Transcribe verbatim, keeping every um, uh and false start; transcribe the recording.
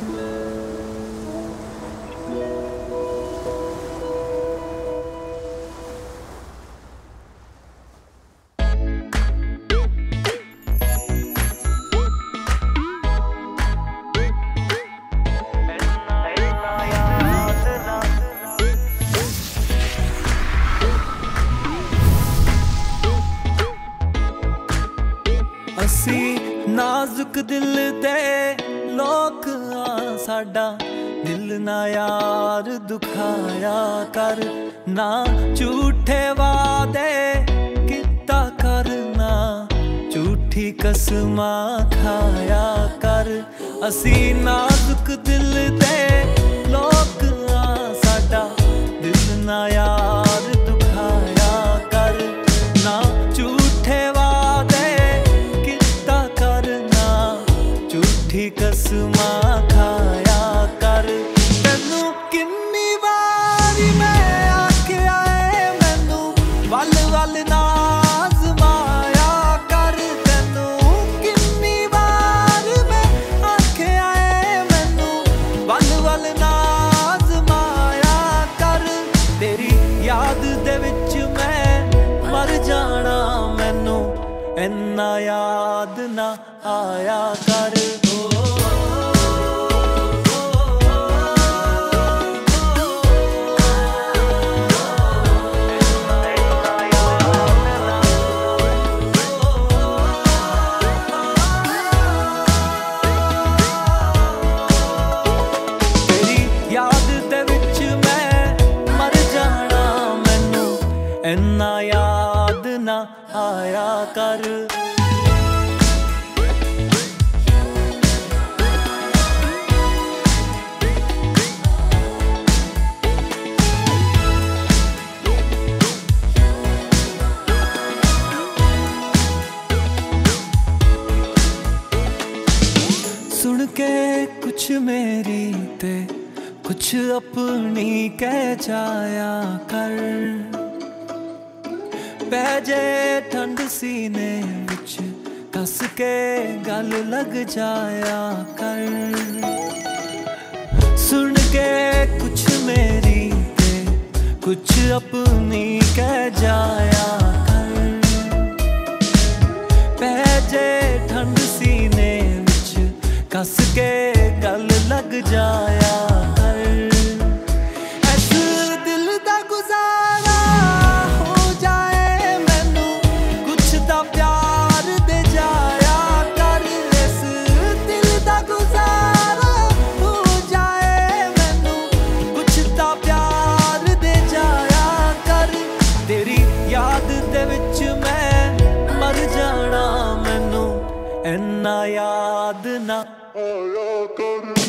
असी नाजुक दिल दे लोक आ, साडा दिल ना यार दुखाया कर, ना झूठे वादे किता करना, झूठी कसमां खाया कर। असी नाजुक दिल दे लोक आ, साडा दिल ना यार दुखाया कर, ना झूठे कसमां खाया कर। तैनू किन्नी वारी मैं आख्या ऐ मैनू वल वल ना आज़माया कर, तैनू किन्नी वारी मैं आख्या ऐ मैनू वल वल ना आज़माया कर। तेरी याद दे विच मैं मर जाना, मैनू इन्ना याद ना आया कर। इन्ना याद ना आया कर। सुन के कुछ मेरी ते कुछ अपनी कह जाया कर, पैजे ठंड सीने विच कस के गल लग जाया कर। सुन के कुछ मेरी ते कुछ अपनी कह जाया कर, पैजे ठंड सीने विच कस के गल लग जाया कर। इन्ना याद ना आया कर।